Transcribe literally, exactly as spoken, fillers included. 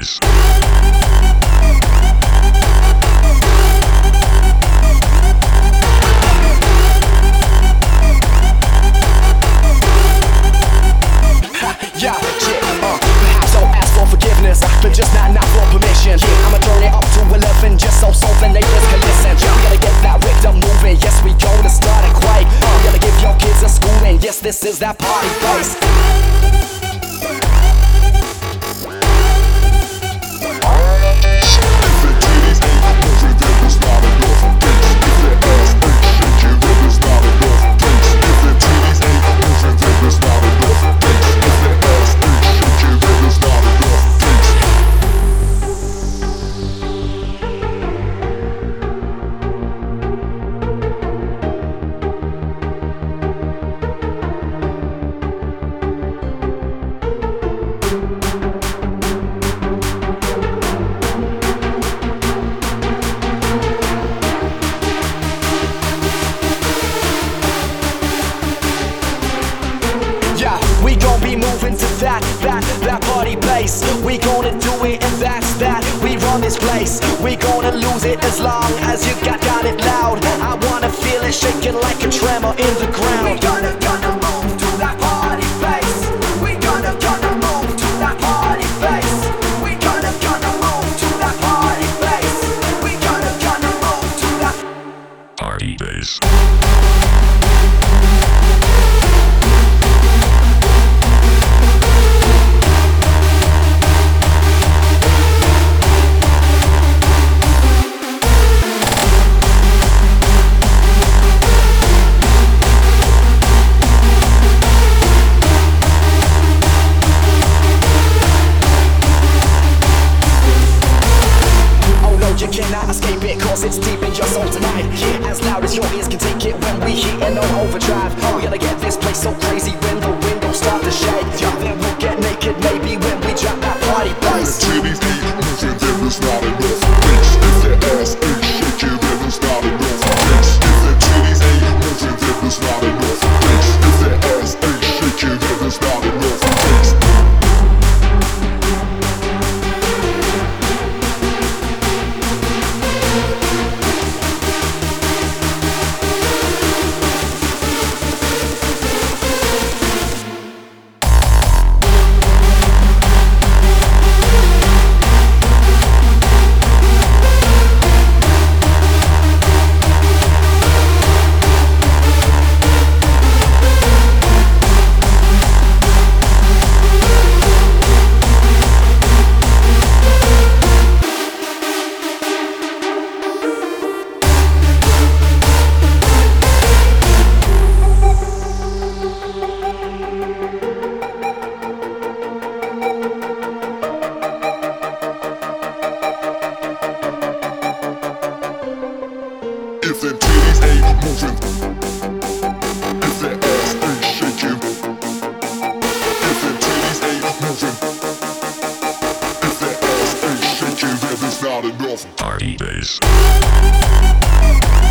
Base. Yeah, yeah, uh, perhaps I'll ask for forgiveness, but just not not for permission. Yeah, I'ma turn it up to eleven, just so so the neighbors can listen. Yeah, we gotta get that rhythm moving, yes we gonna start it quake. Uh, we gotta give your kids a schooling, yes this is that party place. We gon' be moving to that, that, that party place. We gonna do it and that's that. We run this place. We gonna lose it as long as you got, got it loud. I wanna feel it shaking like a tremor in the ground. We gonna, gonna move to that party place. We gonna, gonna move to that party place. We gonna, gonna move to that party place. We gonna, gonna move to that Party Base. You cannot escape it, cause it's deep in your soul tonight. Yeah, as loud as your ears can take it when we hit and on overdrive. We gotta get this place so crazy when the windows start to shake. Yeah, then we'll get naked maybe when we drop that party bass. Titties ain't moving, then it's not enough bass. If that ass ain't shaking, then it's not enough bass. If that titties ain't moving, then it's not enough bass. If that ass ain't shaking, then it's not enough bass. If them titties ain't moving, if that ass ain't shaking, if them titties ain't moving, if that ass ain't shaking, then it's not enough. Party Base.